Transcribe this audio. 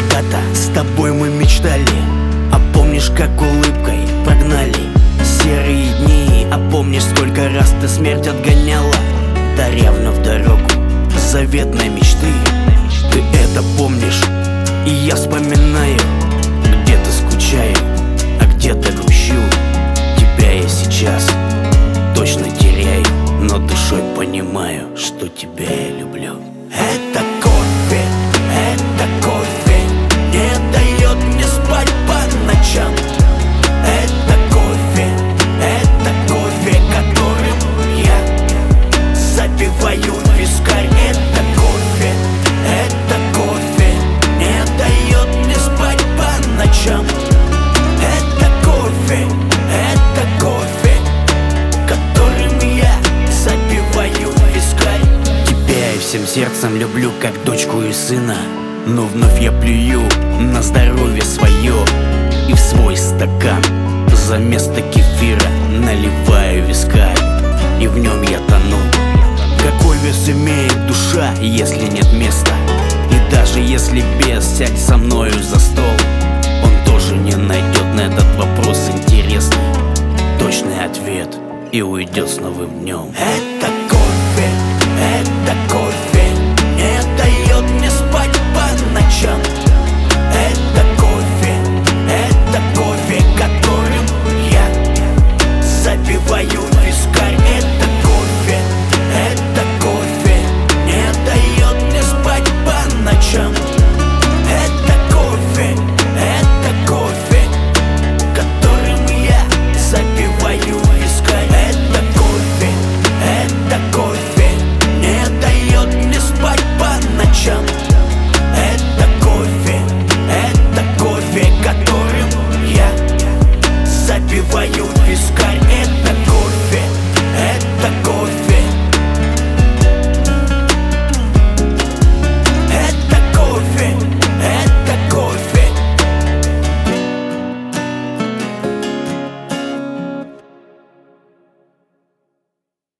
когда-то с тобой мы мечтали. А помнишь, как улыбкой прогнали серые дни? А помнишь, сколько раз ты смерть отгоняла, даря вновь дорогу заветной мечты? Ты это помнишь, и я вспоминаю. Где-то скучаю, а где-то грущу. Тебя я сейчас точно теряю, но душой понимаю, что тебя я люблю. Это кофе не дает мне спать по ночам. Это кофе, которым я запиваю вискарь. Это кофе не дает мне спать по ночам. Это кофе, которым я запиваю вискарь. Тебя я всем сердцем люблю, как дочку и сына. Но вновь я плюю на здоровье свое и в свой стакан за место кефира наливаю вискарь. И в нем я тону. Какой вес имеет душа, если нет места? И даже если бес сядь со мною за стол, он тоже не найдет на этот вопрос интересный точный ответ и уйдет с новым днем.